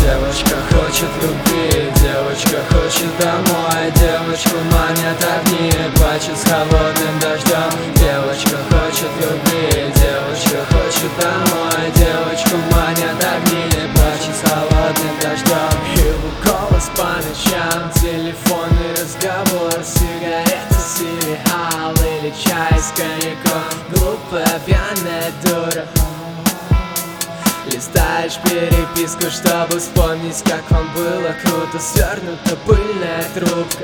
Девочка хочет любви, девочка хочет домой. Девочку манят огни, плачет с холодным дождем. Девочка хочет любви, девочка хочет домой. Девочку манят огни, плачет с холодным дождем. Его голос по ночам, телефонный разговор, сигареты, сериал или чай с коньяком. Глупая пьяная дура, листаешь переписку, чтобы вспомнить, как вам было круто. Свернута пыльная трубка,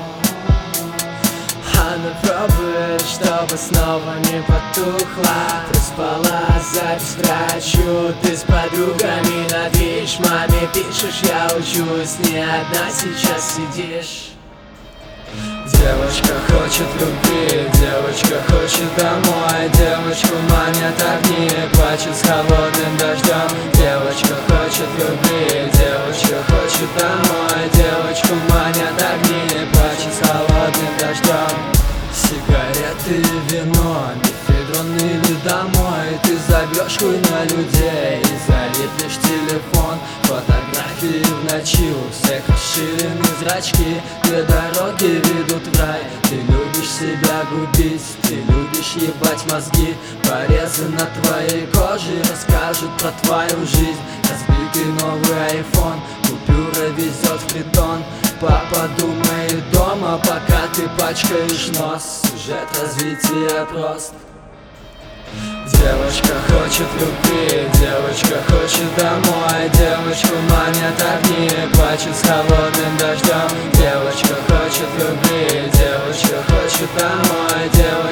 она пробует, чтобы снова не потухла. Проспала запись к врачу, ты с подругами на движ. Маме пишешь, я учусь, не одна сейчас сидишь. Девочка хочет любви, девочка хочет домой. Девочку манят огни, плачет с холодным дождем. Девочка хочет любви, девочка хочет домой. Девочку манят огни, плачет с холодным дождем. Сигареты, вино, мефедрон или домой. Ты забьешь хуй на людей и залипнешь телефон. Фотографии в ночи, у всех расширены зрачки. Две дороги ведут в рай. Ты любишь себя губить, ты любишь ебать мозги. Порезы на твоей коже расскажут про твою жизнь. Разбитый новый айфон, купюра везет в притон. Папа думает дома, пока ты пачкаешь нос. Сюжет развития прост. Девочка хочет любви, девочка хочет домой. Девочку манят огни, плачет с холодным дождем. Девочка хочет любви, девочка хочет домой.